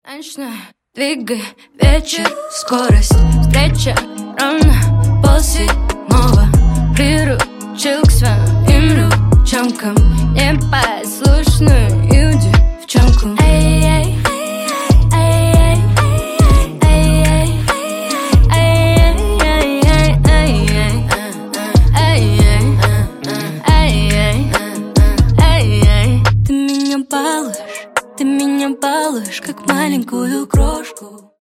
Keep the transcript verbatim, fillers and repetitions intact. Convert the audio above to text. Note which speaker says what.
Speaker 1: Ночной двигай вечер, скорость встреча ровно полседьмого. Приручил к своим ручонкам непослушную